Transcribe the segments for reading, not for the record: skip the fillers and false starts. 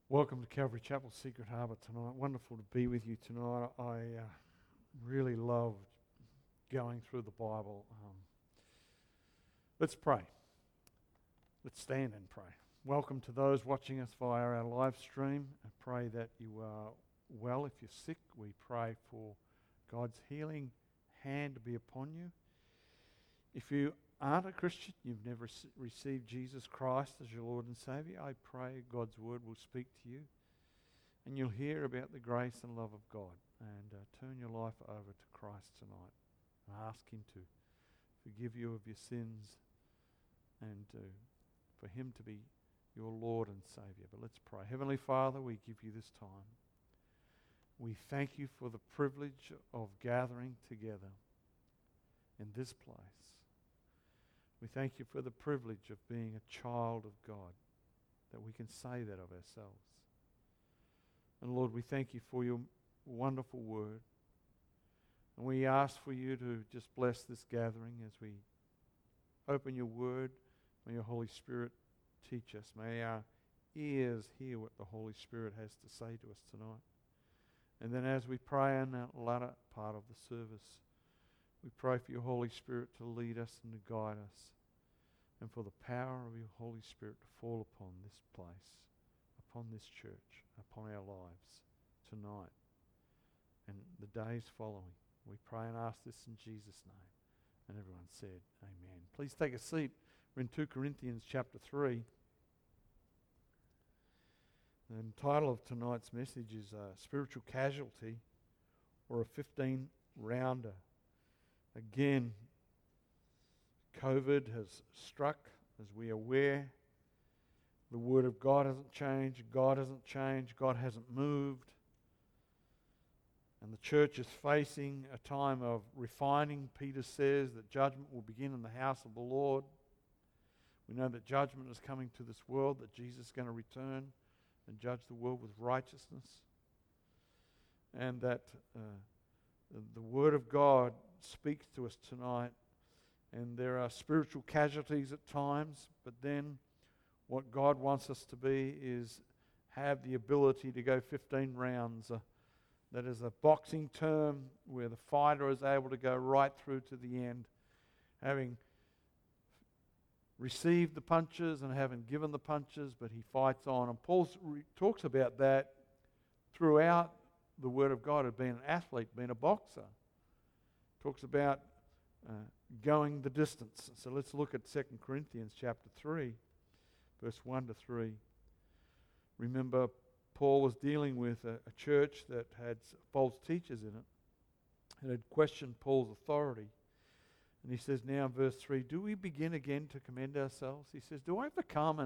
Welcome to Calvary Chapel, Secret Harbour tonight. Wonderful to be with you tonight. I really loved going through the Bible. Let's pray. Let's stand and pray. Welcome to those watching us via our live stream. I pray that you are well. If you're sick, we pray for God's healing hand to be upon you. If you aren't a Christian, you've never received Jesus Christ as your Lord and Saviour, I pray God's word will speak to you and you'll hear about the grace and love of God, and turn your life over to Christ tonight and ask Him to forgive you of your sins and for Him to be your Lord and Saviour. But let's pray. Heavenly Father, we give you this time. We thank you for the privilege of gathering together in this place. We thank you for the privilege of being a child of God, that we can say that of ourselves. And Lord, we thank you for your wonderful word. And we ask for you to just bless this gathering as we open your word. May your Holy Spirit teach us. May our ears hear what the Holy Spirit has to say to us tonight. And then as we pray in that latter part of the service, we pray for your Holy Spirit to lead us and to guide us, and for the power of your Holy Spirit to fall upon this place, upon this church, upon our lives tonight and the days following. We pray and ask this in Jesus' name. And everyone said, amen. Please take a seat. We're in 2 Corinthians chapter 3. The title of tonight's message is Spiritual Casualty, or a 15-rounder. Again, COVID has struck, as we are aware. The Word of God hasn't changed. God hasn't changed. God hasn't moved. And the church is facing a time of refining. Peter says that judgment will begin in the house of the Lord. We know that judgment is coming to this world, that Jesus is going to return and judge the world with righteousness. And that the Word of God speaks to us tonight, and there are spiritual casualties at times, but then what God wants us to be is have the ability to go 15 rounds. That is a boxing term where the fighter is able to go right through to the end, having received the punches and having given the punches, but he fights on. And Paul talks about that throughout the Word of God, of being an athlete, being a boxer. Talks about going the distance. So let's look at 2 Corinthians chapter 3, verse 1 to 3. Remember, Paul was dealing with a church that had false teachers in it and had questioned Paul's authority. And he says now in verse 3, do we begin again to commend ourselves? He says, do I ever come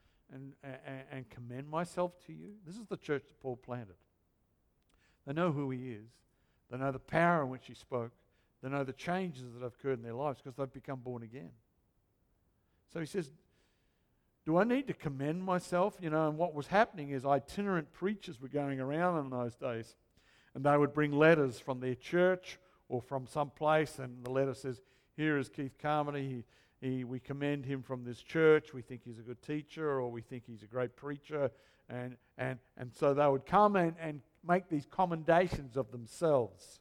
and commend myself to you? This is the church that Paul planted. They know who he is. They know the power in which he spoke. They know the changes that have occurred in their lives because they've become born again. So he says, do I need to commend myself? And what was happening is itinerant preachers were going around in those days, and they would bring letters from their church or from some place, and the letter says, here is Keith Carmody. We commend him from this church. We think he's a good teacher, or we think he's a great preacher. And so they would come and make these commendations of themselves.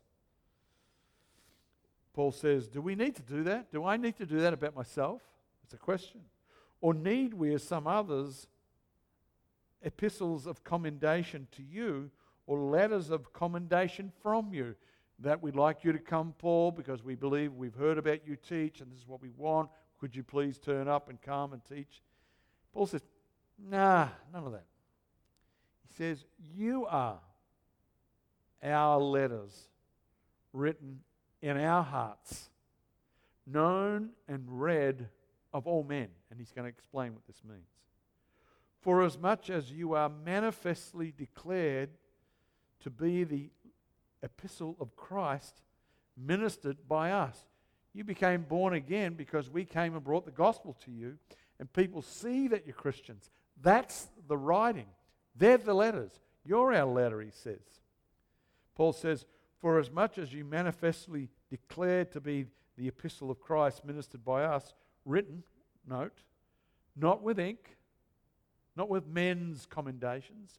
Paul says, do we need to do that? Do I need to do that about myself? It's a question. Or need we, as some others, epistles of commendation to you, or letters of commendation from you, that we'd like you to come, Paul, because we believe we've heard about you teach, and this is what we want. Could you please turn up and come and teach? Paul says, nah, none of that. He says, you are our letters written in our hearts, known and read of all men. And he's going to explain what this means. For as much as you are manifestly declared to be the epistle of Christ, ministered by us. You became born again because we came and brought the gospel to you, and people see that you're Christians. That's the writing. They're the letters. You're our letter, he says. Paul says, for as much as you manifestly declared to be the epistle of Christ ministered by us, written, note, not with ink, not with men's commendations,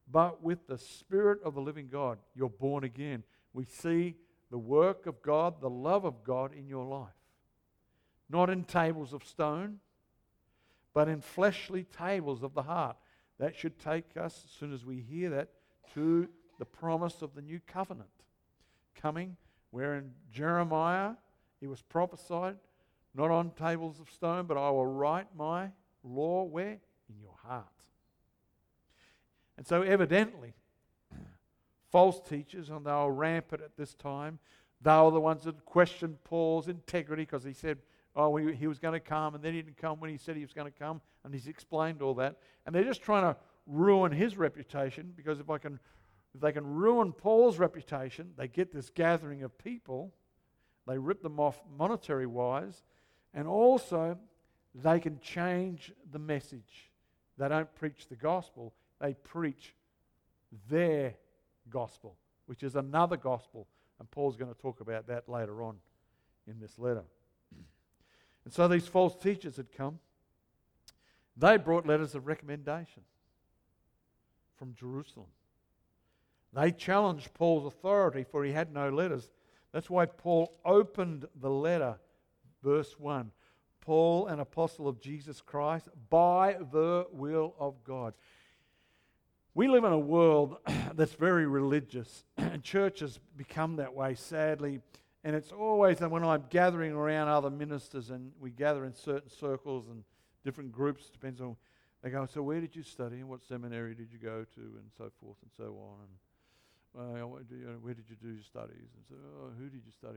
but with the Spirit of the living God. You're born again. We see the work of God, the love of God in your life. Not in tables of stone, but in fleshly tables of the heart. That should take us, as soon as we hear that, to the promise of the new covenant coming, where in Jeremiah it was prophesied, not on tables of stone, but I will write my law where? In your heart. And so evidently, false teachers, and they were rampant at this time, they were the ones that questioned Paul's integrity, because he said, he was going to come, and then he didn't come when he said he was going to come, and he's explained all that. And they're just trying to ruin his reputation, because if they can ruin Paul's reputation, they get this gathering of people, they rip them off monetary-wise, and also they can change the message. They don't preach the gospel, they preach their gospel, which is another gospel, and Paul's going to talk about that later on in this letter. And so these false teachers had come. They brought letters of recommendation from Jerusalem. They challenged Paul's authority, for he had no letters. That's why Paul opened the letter, verse 1. Paul, an apostle of Jesus Christ, by the will of God. We live in a world that's very religious, and churches become that way, sadly. And it's always, and when I'm gathering around other ministers, and we gather in certain circles and different groups, depends on, they go, so where did you study, and what seminary did you go to, and so forth and so on. And where did you do your studies? And so, who did you study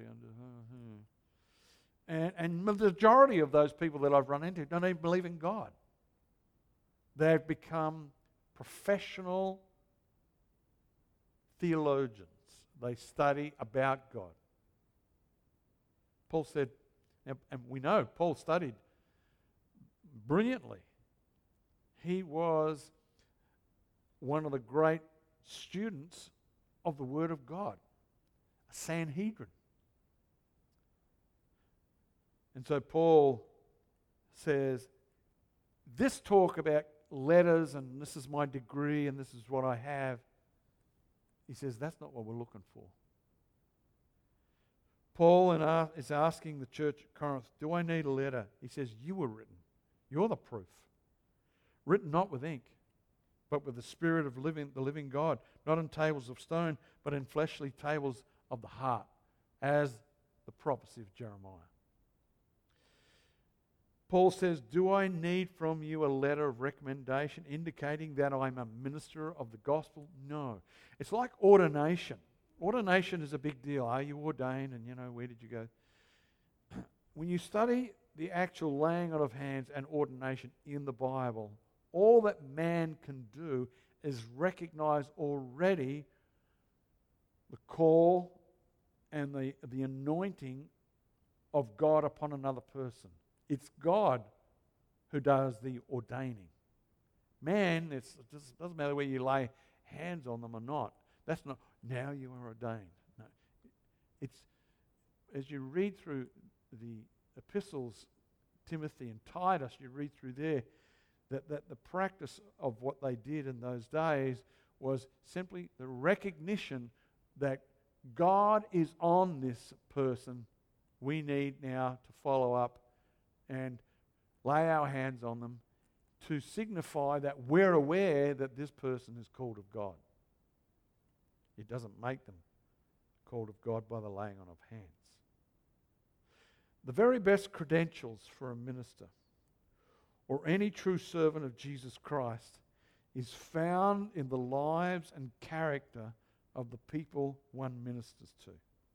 under? And the majority of those people that I've run into don't even believe in God. They've become professional theologians. They study about God. Paul said, and we know Paul studied brilliantly. He was one of the great students of the Word of God, a Sanhedrin. And so Paul says, this talk about letters and this is my degree and this is what I have, he says that's not what we're looking for. Paul is asking the church at Corinth, do I need a letter? He says, you were written. You're the proof. Written not with ink, but with the Spirit of the living God, not on tables of stone, but in fleshly tables of the heart, as the prophecy of Jeremiah. Paul says, do I need from you a letter of recommendation indicating that I'm a minister of the gospel? No. It's like ordination. Ordination is a big deal. Are you ordained? And where did you go? When you study the actual laying on of hands and ordination in the Bible, all that man can do is recognize already the call and the anointing of God upon another person. It's God who does the ordaining. Man, it doesn't matter whether you lay hands on them or not. That's not, now you are ordained. No. It's, as you read through the epistles, Timothy and Titus, you read through there, that the practice of what they did in those days was simply the recognition that God is on this person. We need now to follow up and lay our hands on them to signify that we're aware that this person is called of God. It doesn't make them called of God by the laying on of hands. The very best credentials for a minister or any true servant of Jesus Christ is found in the lives and character of the people one ministers to.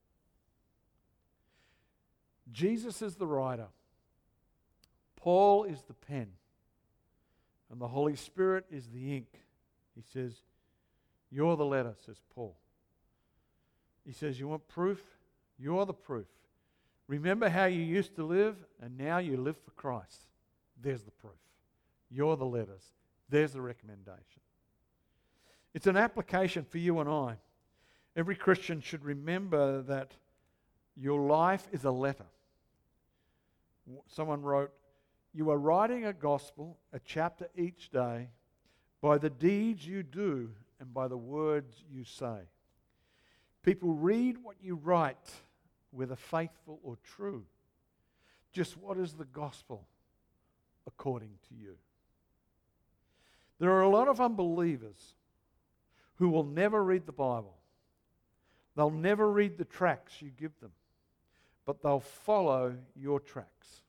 Jesus is the writer. Paul is the pen. And the Holy Spirit is the ink. He says, you're the letter, says Paul. He says, you want proof? You're the proof. Remember how you used to live, and now you live for Christ. There's the proof. You're the letters. There's the recommendation. It's an application for you and I. Every Christian should remember that your life is a letter. Someone wrote, you are writing a gospel, a chapter each day, by the deeds you do and by the words you say. People read what you write, whether faithful or true. Just what is the gospel according to you? There are a lot of unbelievers who will never read the Bible. They'll never read the tracts you give them, but they'll follow your tracts.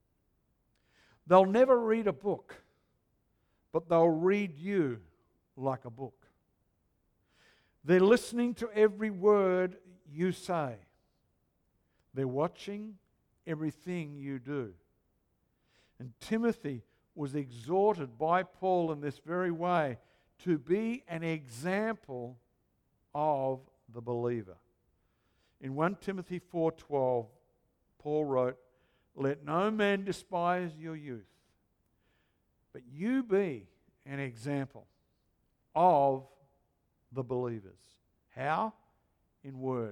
They'll never read a book, but they'll read you like a book. They're listening to every word you say. They're watching everything you do. And Timothy was exhorted by Paul in this very way to be an example of the believer. In 1 Timothy 4:12, Paul wrote, "Let no man despise your youth, but you be an example of the believers." How? In word,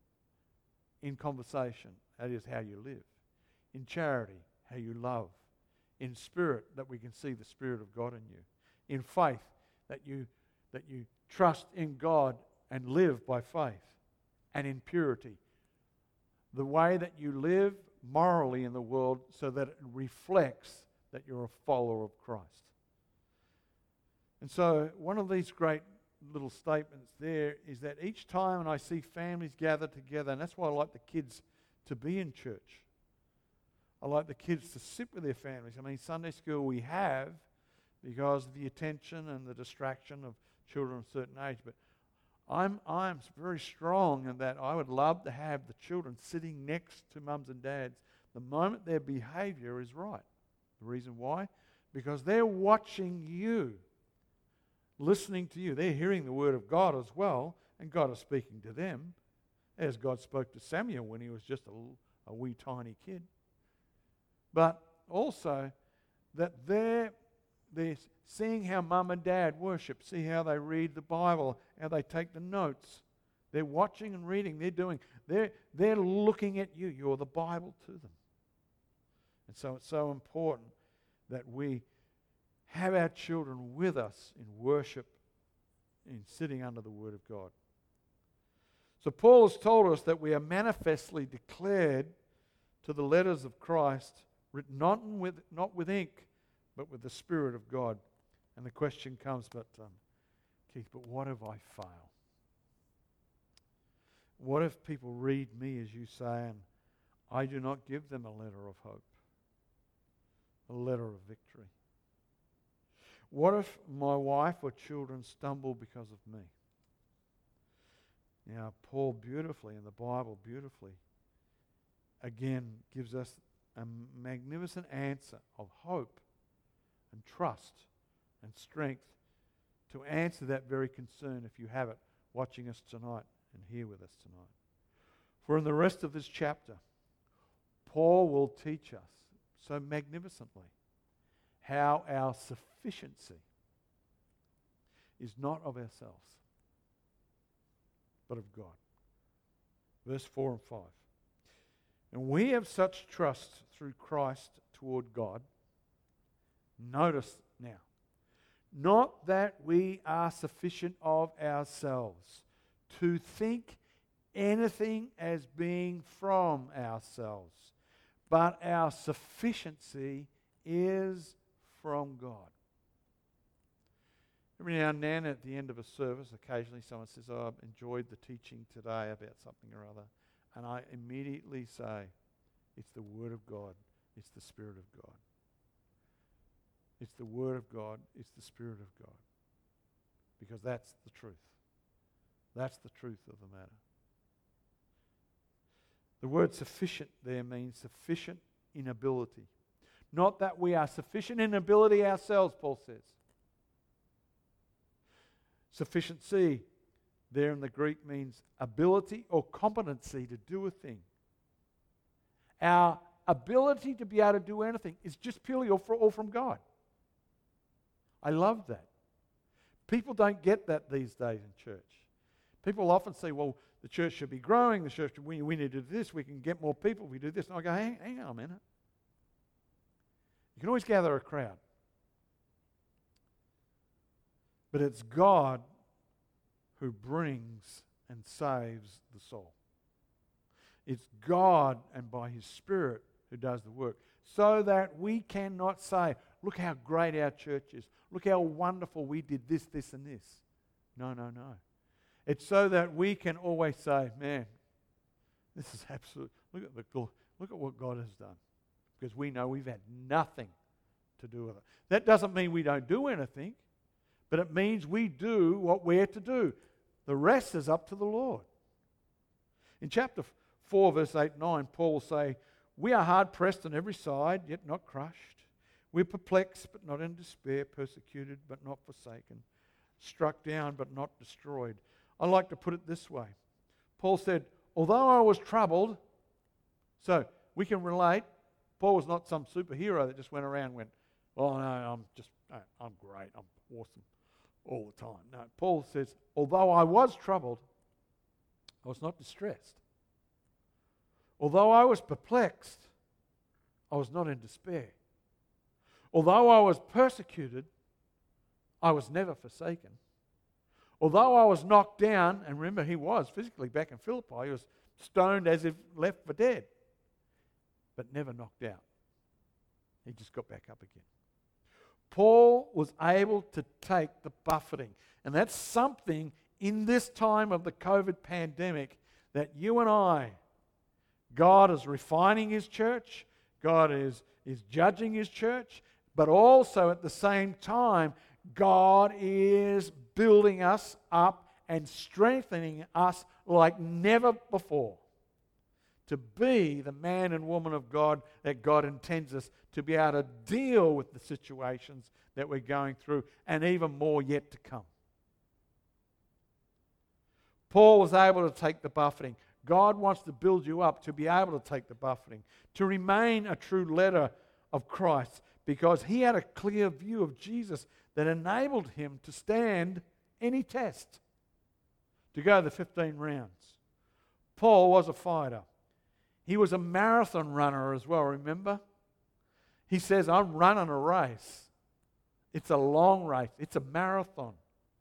in conversation, that is how you live, in charity, how you love, in spirit, that we can see the Spirit of God in you, in faith, that you trust in God and live by faith, and in purity, the way that you live morally in the world so that it reflects that you're a follower of Christ. And so one of these great little statements there is that each time I see families gather together, and that's why I like the kids to be in church. I like the kids to sit with their families. I mean, Sunday school we have because of the attention and the distraction of children of a certain age, but I'm very strong in that I would love to have the children sitting next to mums and dads the moment their behavior is right. The reason why? Because they're watching you, listening to you. They're hearing the word of God as well, and God is speaking to them, as God spoke to Samuel when he was just a wee tiny kid. But also that they're seeing how mum and dad worship, see how they read the Bible, how they take the notes. They're watching and reading. They're looking at you. You're the Bible to them. And so it's so important that we have our children with us in worship, in sitting under the Word of God. So Paul has told us that we are manifestly declared to the letters of Christ, written not with ink, but with the Spirit of God. And the question comes, Keith, but what if I fail? What if people read me as you say, and I do not give them a letter of hope, a letter of victory? What if my wife or children stumble because of me? Now, Paul beautifully, in the Bible beautifully, again gives us a magnificent answer of hope and trust and strength to answer that very concern if you have it watching us tonight and here with us tonight. For in the rest of this chapter, Paul will teach us so magnificently how our sufficiency is not of ourselves, but of God. Verse 4 and 5. And we have such trust through Christ toward God. Notice now, not that we are sufficient of ourselves to think anything as being from ourselves, but our sufficiency is from God. Every now and then at the end of a service, occasionally someone says, I've enjoyed the teaching today about something or other. And I immediately say, it's the Word of God. It's the Spirit of God. It's the Word of God. It's the Spirit of God. Because that's the truth. That's the truth of the matter. The word sufficient there means sufficient in ability. Not that we are sufficient in ability ourselves, Paul says. Sufficiency there in the Greek means ability or competency to do a thing. Our ability to be able to do anything is just purely all from God. I love that. People don't get that these days in church. People often say, well, the church should be growing, the church, we need to do this, we can get more people, we do this. And I go, hang on a minute. You can always gather a crowd. But it's God who brings and saves the soul. It's God and by His Spirit who does the work, so that we cannot say, look how great our church is. Look how wonderful we did this, this, and this. No, no, no. It's so that we can always say, man, this is absolute. Look at what God has done. Because we know we've had nothing to do with it. That doesn't mean we don't do anything, but it means we do what we're to do. The rest is up to the Lord. In chapter 4, verse 8 and 9, Paul will say, we are hard pressed on every side, yet not crushed. We're perplexed, but not in despair, persecuted, but not forsaken, struck down, but not destroyed. I like to put it this way. Paul said, although I was troubled, so we can relate. Paul was not some superhero that just went around and went, oh no, I'm great, I'm awesome all the time. No, Paul says, although I was troubled, I was not distressed. Although I was perplexed, I was not in despair. Although I was persecuted, I was never forsaken. Although I was knocked down, and remember he was physically back in Philippi, he was stoned as if left for dead, but never knocked out. He just got back up again. Paul was able to take the buffeting, and that's something in this time of the COVID pandemic that you and I, God is refining His church, God is judging His church, but also at the same time, God is building us up and strengthening us like never before to be the man and woman of God that God intends us to be able to deal with the situations that we're going through, and even more yet to come. Paul was able to take the buffeting. God wants to build you up to be able to take the buffeting, to remain a true letter of Christ, because he had a clear view of Jesus that enabled him to stand any test, to go the 15 rounds. Paul was a fighter. He was a marathon runner as well, remember? He says, I'm running a race. It's a long race. It's a marathon.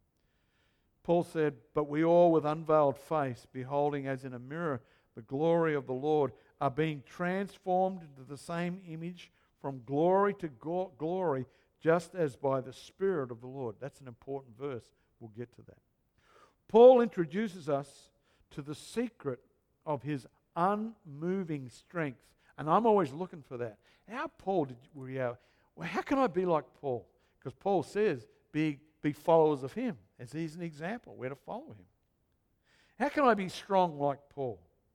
Paul said, but we all with unveiled face, beholding as in a mirror the glory of the Lord, are being transformed into the same image from glory to glory, just as by the Spirit of the Lord. That's an important verse. We'll get to that. Paul introduces us to the secret of his unmoving strength. And I'm always looking for that. How how can I be like Paul? Because Paul says, be followers of him, as he's an example. We're to follow him. How can I be strong like Paul?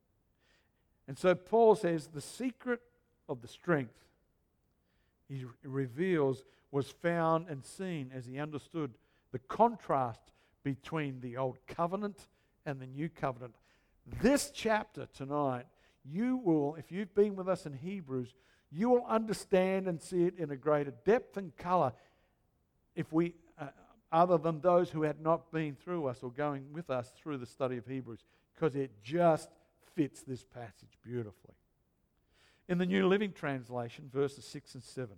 And so Paul says the secret of the strength he reveals was found and seen as he understood the contrast between the old covenant and the new covenant. This chapter tonight, you will, if you've been with us in Hebrews, you will understand and see it in a greater depth and colour if we, other than those who had not been through us or going with us through the study of Hebrews, because it just fits this passage beautifully. In the New Living Translation, verses 6 and 7,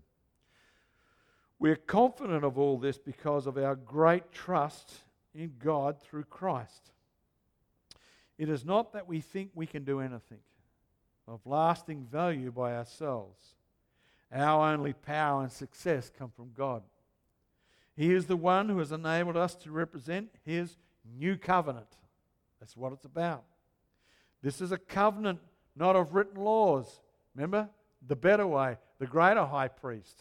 we're confident of all this because of our great trust in God through Christ. It is not that we think we can do anything of lasting value by ourselves. Our only power and success come from God. He is the one who has enabled us to represent His new covenant. That's what it's about. This is a covenant not of written laws. Remember? The better way, the greater high priest.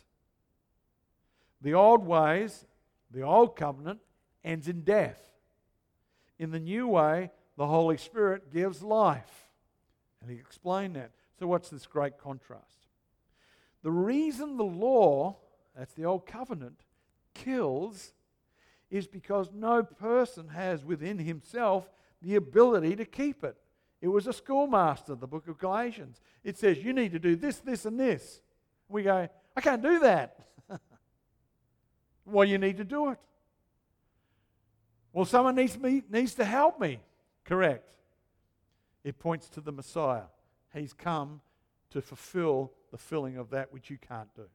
The old ways, the old covenant, ends in death. In the new way, the Holy Spirit gives life. And he explained that. So what's this great contrast? The reason the law, that's the old covenant, kills is because no person has within himself the ability to keep it. It was a schoolmaster, the book of Galatians. It says, you need to do this, this, and this. We go, I can't do that. Well, you need to do it. Well, someone needs to help me. Correct. It points to the Messiah. He's come to fulfill the filling of that which you can't do.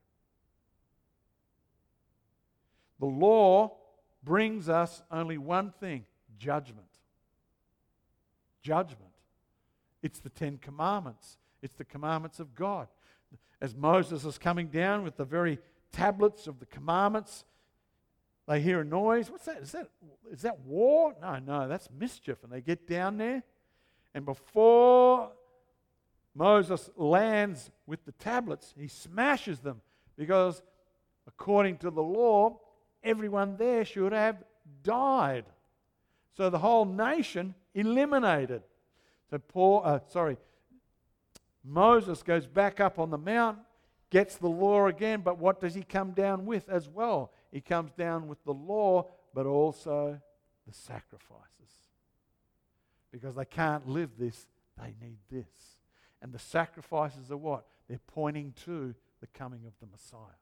The law brings us only one thing, judgment. Judgment. It's the 10 Commandments. It's the commandments of God. As Moses is coming down with the very tablets of the commandments, they hear a noise. What's that? Is that war? No, that's mischief. And they get down there, and before Moses lands with the tablets, he smashes them, because according to the law, everyone there should have died. So the whole nation eliminated. So Moses goes back up on the mount, gets the law again, but what does he come down with as well? He comes down with the law, but also the sacrifices. Because they can't live this, they need this. And the sacrifices are what? They're pointing to the coming of the Messiah.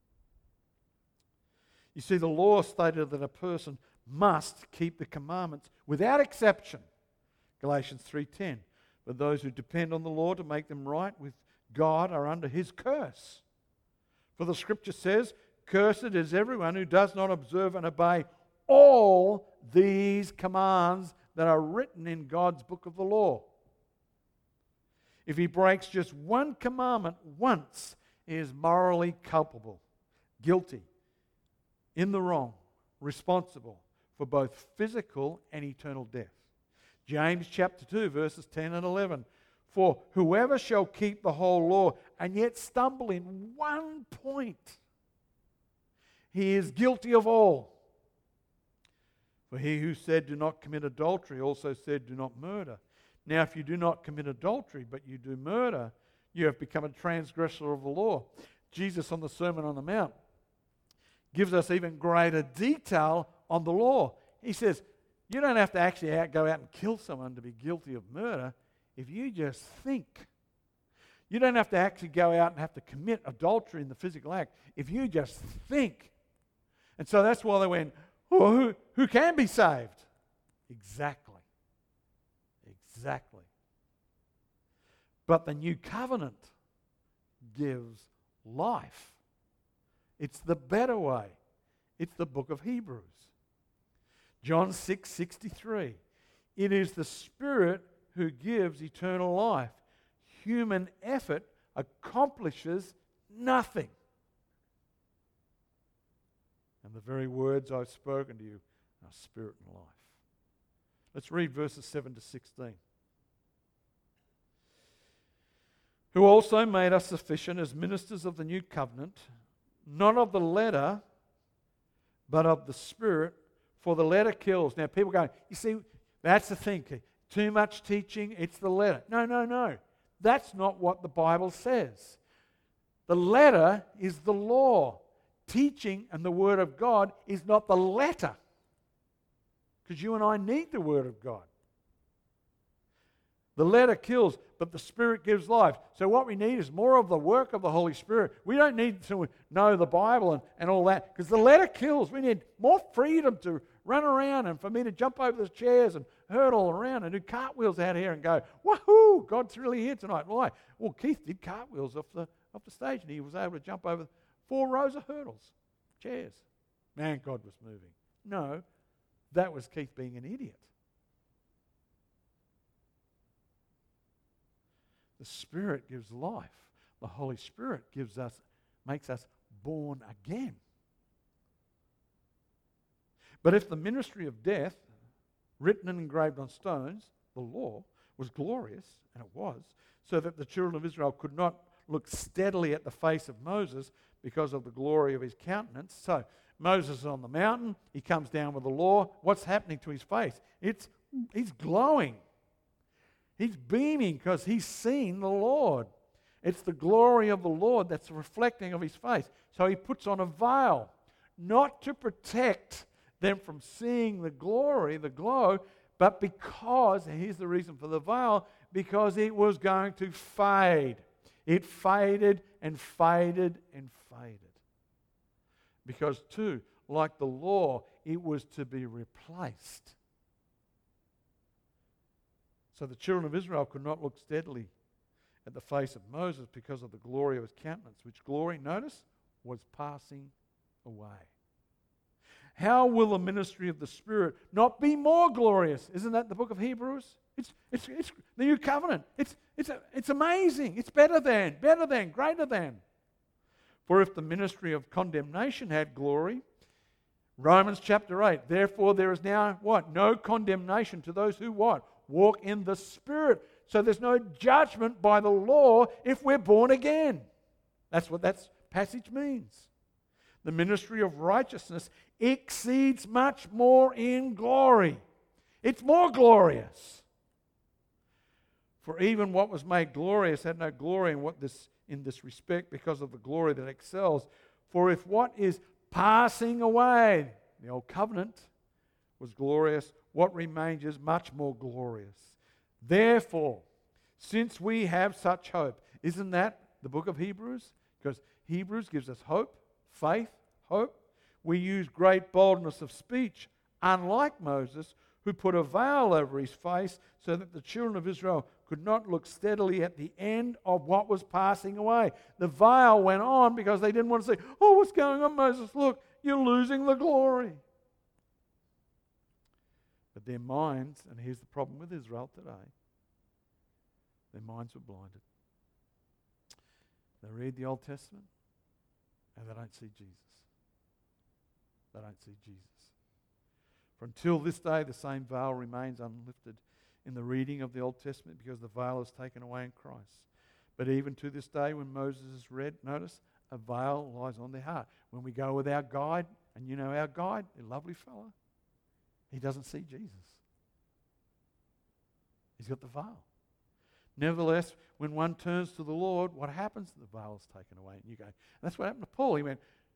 You see, the law stated that a person must keep the commandments without exception. Galatians 3:10. But those who depend on the law to make them right with God are under his curse. For the scripture says, cursed is everyone who does not observe and obey all these commands that are written in God's book of the law. If he breaks just one commandment once, he is morally culpable, guilty, in the wrong, responsible for both physical and eternal death. James chapter 2, verses 10 and 11. For whoever shall keep the whole law and yet stumble in one point, he is guilty of all. For he who said, do not commit adultery, also said, do not murder. Now, if you do not commit adultery, but you do murder, you have become a transgressor of the law. Jesus on the Sermon on the Mount gives us even greater detail on the law. He says, you don't have to actually go out and kill someone to be guilty of murder. If you just think. You don't have to actually go out and have to commit adultery in the physical act. If you just think. And so that's why they went, oh, who can be saved? Exactly. But the new covenant gives life. It's the better way. It's the book of Hebrews. John 6:63. It is the Spirit who gives eternal life. Human effort accomplishes nothing. And the very words I've spoken to you are spirit and life. Let's read verses 7 to 16. Who also made us sufficient as ministers of the new covenant, not of the letter, but of the Spirit, for the letter kills. Now people go, you see, that's the thing. Too much teaching, it's the letter. No. That's not what the Bible says. The letter is the law. Teaching and the Word of God is not the letter. Because you and I need the Word of God. The letter kills, but the Spirit gives life. So what we need is more of the work of the Holy Spirit. We don't need to know the Bible and all that, because the letter kills. We need more freedom to run around and for me to jump over the chairs and hurdle around and do cartwheels out here and go, woohoo, God's really here tonight. Why? Well, Keith did cartwheels off the stage and he was able to jump over 4 rows of hurdles, chairs. Man, God was moving. No, that was Keith being an idiot. The Spirit gives life. The Holy Spirit makes us born again. But if the ministry of death, written and engraved on stones, the law, was glorious, and it was, so that the children of Israel could not look steadily at the face of Moses because of the glory of his countenance. So Moses is on the mountain, he comes down with the law. What's happening to his face? He's glowing. He's beaming because he's seen the Lord. It's the glory of the Lord that's reflecting of his face. So he puts on a veil, not to protect them from seeing the glory, the glow, but because, and here's the reason for the veil, because it was going to fade. It faded and faded and faded. Because too, like the law, it was to be replaced. So the children of Israel could not look steadily at the face of Moses because of the glory of his countenance, which glory, notice, was passing away. how will the ministry of the Spirit not be more glorious? Isn't that the book of Hebrews? It's the new covenant. It's amazing. It's better than, greater than. For if the ministry of condemnation had glory, Romans chapter 8, therefore there is now what? No condemnation to those who what? Walk in the Spirit. So there's no judgment by the law if we're born again. That's what that passage means. The ministry of righteousness exceeds much more in glory. It's more glorious. For even what was made glorious had no glory in this respect because of the glory that excels. For if what is passing away, the old covenant, was glorious, what remains is much more glorious. Therefore, since we have such hope, isn't that the book of Hebrews? Because Hebrews gives us hope, faith, hope. We use great boldness of speech, unlike Moses, who put a veil over his face so that the children of Israel could not look steadily at the end of what was passing away. The veil went on because they didn't want to say, oh, what's going on, Moses? Look, you're losing the glory. But their minds, and here's the problem with Israel today, their minds were blinded. They read the Old Testament and they don't see Jesus. They don't see Jesus. For until this day, the same veil remains unlifted in the reading of the Old Testament because the veil is taken away in Christ. But even to this day, when Moses is read, notice, a veil lies on their heart. When we go with our guide, and you know our guide, a lovely fella, he doesn't see Jesus. He's got the veil. Nevertheless, when one turns to the Lord, what happens? The veil is taken away. And you go, and that's what happened to Paul. He went,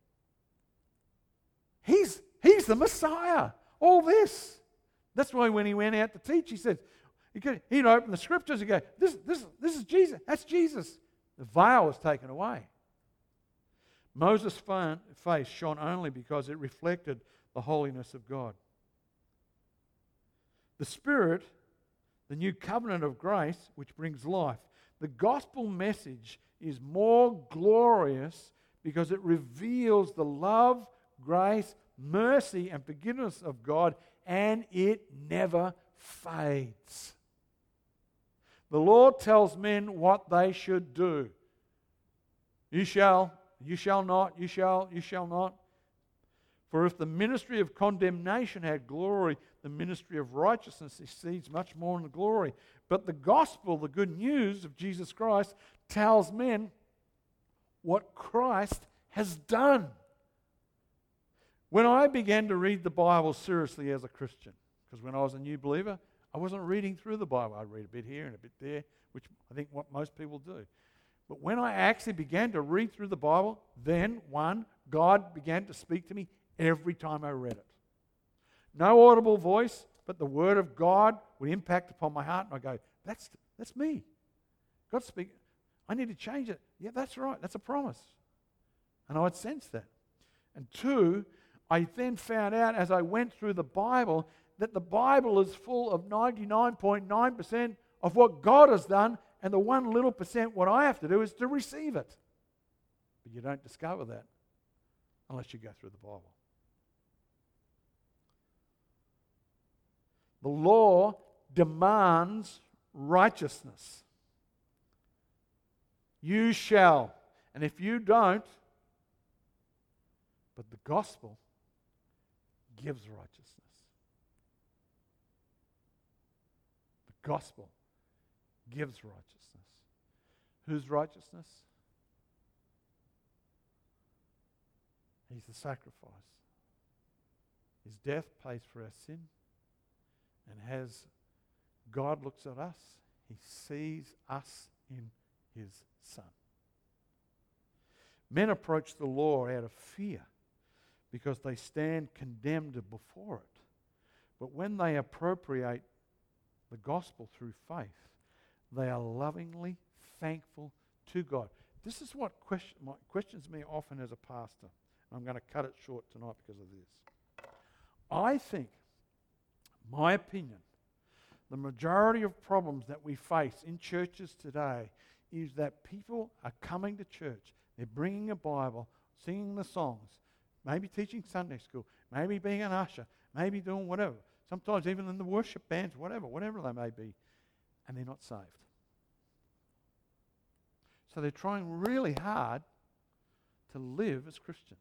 He's the Messiah. All this. That's why when he went out to teach, he said, he'd open the scriptures and go, this is Jesus. That's Jesus. The veil was taken away. Moses' face shone only because it reflected the holiness of God. The Spirit, the new covenant of grace, which brings life. The gospel message is more glorious because it reveals the love, grace, mercy, and forgiveness of God, and it never fades. The Lord tells men what they should do. You shall not, you shall not. For if the ministry of condemnation had glory, the ministry of righteousness exceeds much more in the glory. But the gospel, the good news of Jesus Christ, tells men what Christ has done. When I began to read the Bible seriously as a Christian, because when I was a new believer, I wasn't reading through the Bible. I'd read a bit here and a bit there, which I think what most people do. But when I actually began to read through the Bible, then, God began to speak to me every time I read it. No audible voice, but the Word of God would impact upon my heart, and I go, that's me. God's speaking. I need to change it. Yeah, that's right. That's a promise. And I would sense that. And two, I then found out as I went through the Bible that the Bible is full of 99.9% of what God has done, and the one little percent what I have to do is to receive it. But you don't discover that unless you go through the Bible. The law demands righteousness. You shall. And if you don't, but the gospel gives righteousness. The gospel gives righteousness. Whose righteousness? He's the sacrifice. His death pays for our sin. And as God looks at us, He sees us in His Son. Men approach the law out of fear because they stand condemned before it. But when they appropriate the gospel through faith, they are lovingly thankful to God. This is what questions me often as a pastor. I'm going to cut it short tonight because of this. I think, my opinion, the majority of problems that we face in churches today is that people are coming to church, they're bringing a Bible, singing the songs, maybe teaching Sunday school, maybe being an usher, maybe doing whatever. Sometimes even in the worship bands, whatever they may be, and they're not saved. So they're trying really hard to live as Christians.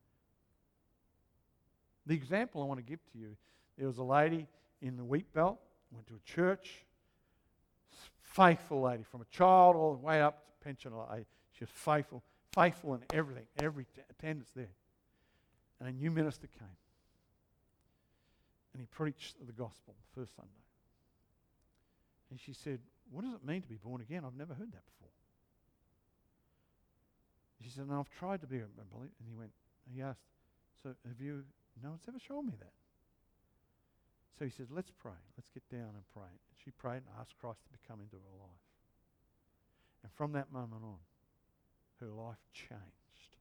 The example I want to give to you, there was a lady in the wheat belt, went to a church, faithful lady, from a child all the way up to pensioner age. She was faithful in everything, every attendance there. And a new minister came. And he preached the gospel the first Sunday. And she said, "What does it mean to be born again? I've never heard that before." She said, "No, I've tried to be a believer." And he asked, "So have you, no one's ever shown me that?" So he said, "Let's pray. Let's get down and pray." And she prayed and asked Christ to come into her life. And from that moment on, her life changed.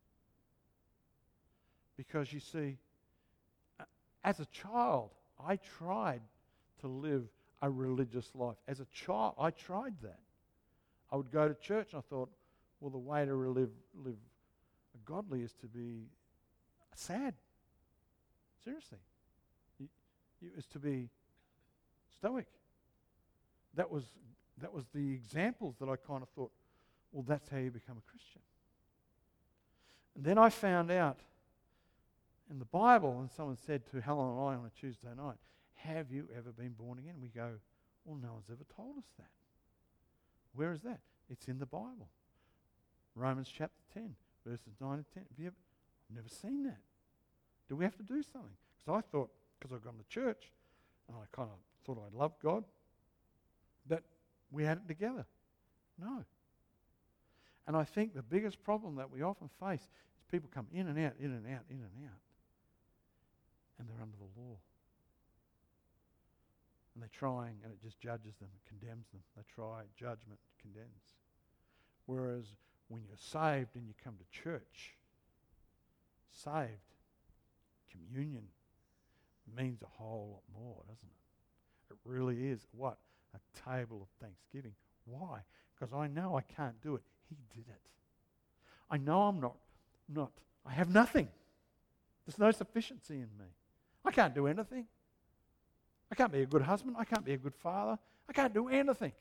Because you see, as a child, I tried to live a religious life. As a child, I tried that. I would go to church and I thought, well, the way to live godly is to be sad. Seriously. Is to be stoic. That was the examples that I kind of thought, well, that's how you become a Christian. And then I found out in the Bible, and someone said to Helen and I on a Tuesday night, "Have you ever been born again?" And we go, well, no one's ever told us that. Where is that? It's in the Bible. Romans chapter 10, verses 9 and 10. I've never seen that. Do we have to do something? Because I thought, because I've gone to church, and I kind of thought I loved God, that we had it together. No. And I think the biggest problem that we often face is people come in and out, in and out, in and out. And they're under the law. And they're trying, and it just judges them, condemns them. They try, judgment condemns. Whereas when you're saved and you come to church, saved, communion means a whole lot more, doesn't it? It really is what? A table of thanksgiving. Why? Because I know I can't do it. He did it. I know I'm not, I have nothing. There's no sufficiency in me. I can't do anything. I can't be a good husband. I can't be a good father. I can't do anything.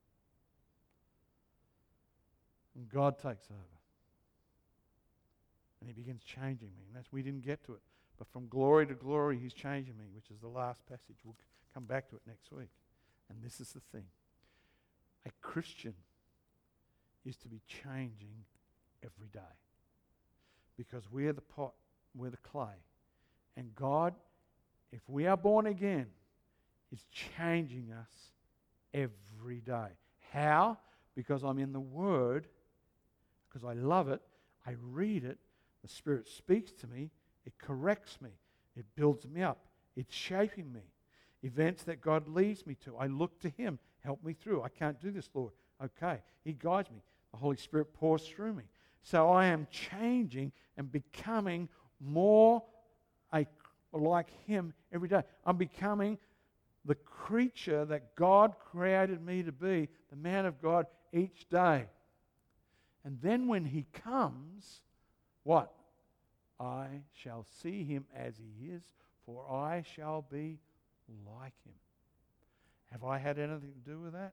And God takes over. And He begins changing me. And we didn't get to it. But from glory to glory, He's changing me, which is the last passage. We'll come back to it next week. And this is the thing. A Christian is to be changing every day. Because we're the pot, we're the clay. And God, if we are born again, is changing us every day. How? Because I'm in the Word, because I love it, I read it, the Spirit speaks to me, it corrects me, it builds me up, it's shaping me. Events that God leads me to, I look to Him, help me through. I can't do this, Lord. Okay, He guides me. The Holy Spirit pours through me. So I am changing and becoming more like Him every day. I'm becoming the creature that God created me to be, the man of God, each day. And then when He comes, what? I shall see Him as He is, for I shall be like Him. Have I had anything to do with that?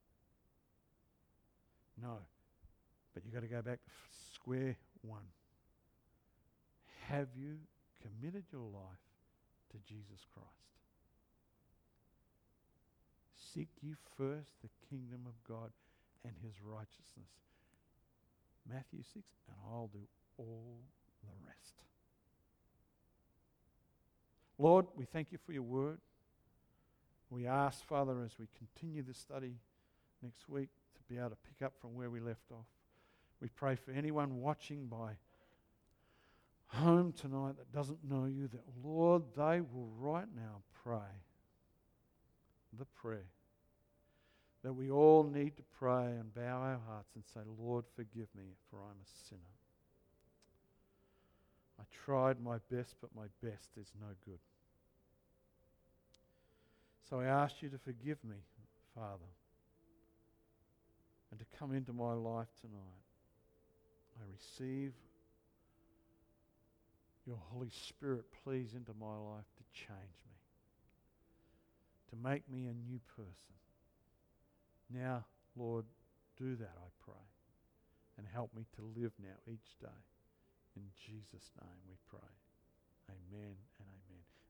No. But you've got to go back to square one. Have you committed your life to Jesus Christ? Seek ye first the kingdom of God and His righteousness. Matthew 6, and I'll do all the rest. Lord, we thank You for Your word. We ask, Father, as we continue this study next week, to be able to pick up from where we left off. We pray for anyone watching by home tonight that doesn't know You, that, Lord, they will right now pray the prayer that we all need to pray and bow our hearts and say, Lord, forgive me, for I'm a sinner. I tried my best, but my best is no good. So I ask You to forgive me, Father, and to come into my life tonight. I receive your Holy Spirit please into my life to change me, to make me a new person. Now, Lord, do that, I pray, and help me to live now each day. In Jesus' name we pray. Amen and amen.